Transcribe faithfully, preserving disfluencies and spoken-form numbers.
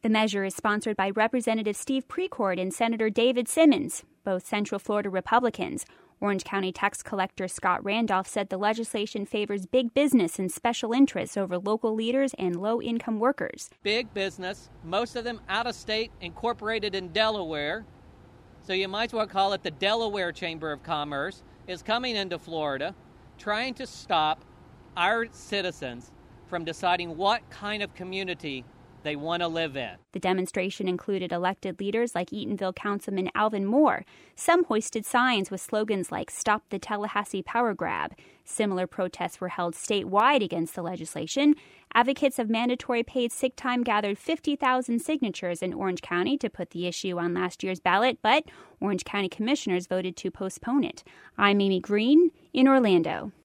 The measure is sponsored by Representative Steve Precourt and Senator David Simmons, both Central Florida Republicans. Orange County tax collector Scott Randolph said the legislation favors big business and special interests over local leaders and low-income workers. Big business, most of them out of state, incorporated in Delaware, so you might as well call it the Delaware Chamber of Commerce, is coming into Florida, trying to stop our citizens from deciding what kind of community they want to live in. The demonstration included elected leaders like Eatonville Councilman Alvin Moore. Some hoisted signs with slogans like "Stop the Tallahassee Power Grab." Similar protests were held statewide against the legislation. Advocates of mandatory paid sick time gathered fifty thousand signatures in Orange County to put the issue on last year's ballot, but Orange County commissioners voted to postpone it. I'm Amy Green in Orlando.